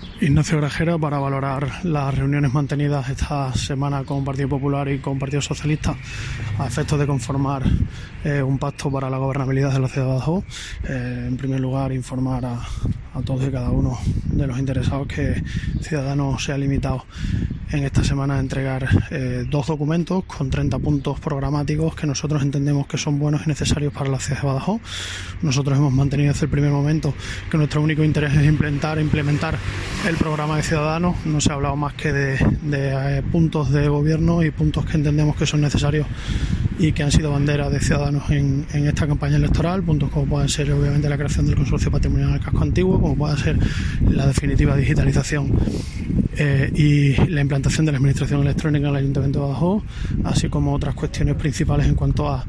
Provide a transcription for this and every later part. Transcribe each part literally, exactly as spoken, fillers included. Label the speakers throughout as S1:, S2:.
S1: Ignacio Grajera, para valorar las reuniones mantenidas esta semana con Partido Popular y con Partido Socialista a efectos de conformar eh, un pacto para la gobernabilidad de la ciudad de Badajoz. Eh, en primer lugar, informar a, a todos y cada uno de los interesados que Ciudadanos se ha limitado en esta semana a entregar eh, dos documentos con treinta puntos programáticos que nosotros entendemos que son buenos y necesarios para la ciudad de Badajoz. Nosotros hemos mantenido desde el primer momento que nuestro único interés es implementar, implementar el programa de Ciudadanos. No se ha hablado más que de, de eh, puntos de gobierno y puntos que entendemos que son necesarios y que han sido bandera de Ciudadanos en, en esta campaña electoral, puntos como pueden ser obviamente la creación del consorcio patrimonial del casco antiguo, como puede ser la definitiva digitalización eh, y la implantación de la administración electrónica en el Ayuntamiento de Badajoz, así como otras cuestiones principales en cuanto a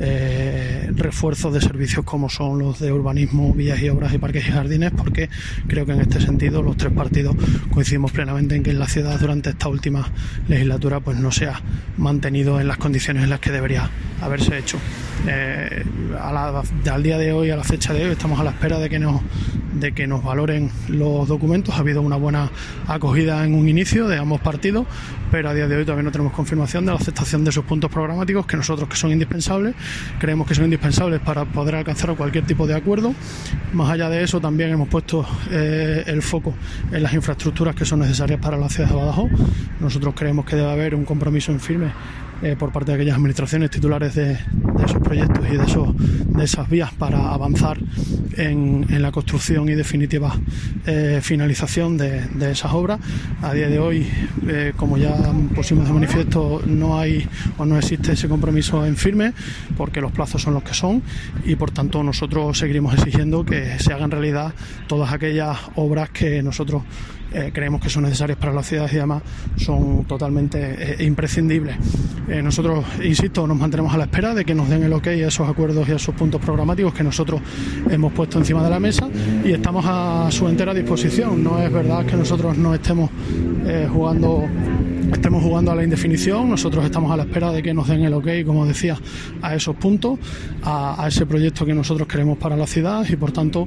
S1: eh, refuerzos de servicios como son los de urbanismo, vías y obras y parques y jardines, porque creo que en este sentido los tres partidos coincidimos plenamente en que en la ciudad durante esta última legislatura pues no se ha mantenido en las condiciones en las que debería haberse hecho. Eh, a la, al día de hoy, a la fecha de hoy, estamos a la espera de que nos de que nos valoren los documentos. Ha habido una buena acogida en un inicio de ambos partidos, pero a día de hoy todavía no tenemos confirmación de la aceptación de esos puntos programáticos que nosotros que son indispensables, creemos que son indispensables para poder alcanzar cualquier tipo de acuerdo. Más allá de eso, también hemos puesto eh, el foco en las infraestructuras que son necesarias para la ciudad de Badajoz. Nosotros creemos que debe haber un compromiso en firme Eh, por parte de aquellas administraciones titulares de, de esos proyectos y de, esos, de esas vías para avanzar en, en la construcción y definitiva eh, finalización de, de esas obras. A día de hoy, eh, como ya pusimos de manifiesto, no hay o no existe ese compromiso en firme porque los plazos son los que son y por tanto nosotros seguiremos exigiendo que se hagan realidad todas aquellas obras que nosotros Eh, creemos que son necesarias para la ciudad y además son totalmente eh, imprescindibles. Eh, nosotros, insisto, nos mantenemos a la espera de que nos den el ok a esos acuerdos y a esos puntos programáticos que nosotros hemos puesto encima de la mesa y estamos a su entera disposición. No es verdad que nosotros no estemos eh, jugando estemos jugando a la indefinición. Nosotros estamos a la espera de que nos den el ok, como decía, a esos puntos, a, a ese proyecto que nosotros queremos para la ciudad y por tanto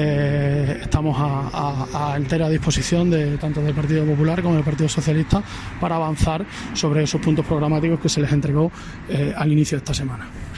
S1: eh, estamos a, a, a entera disposición de tanto del Partido Popular como del Partido Socialista para avanzar sobre esos puntos programáticos que se les entregó eh, al inicio de esta semana.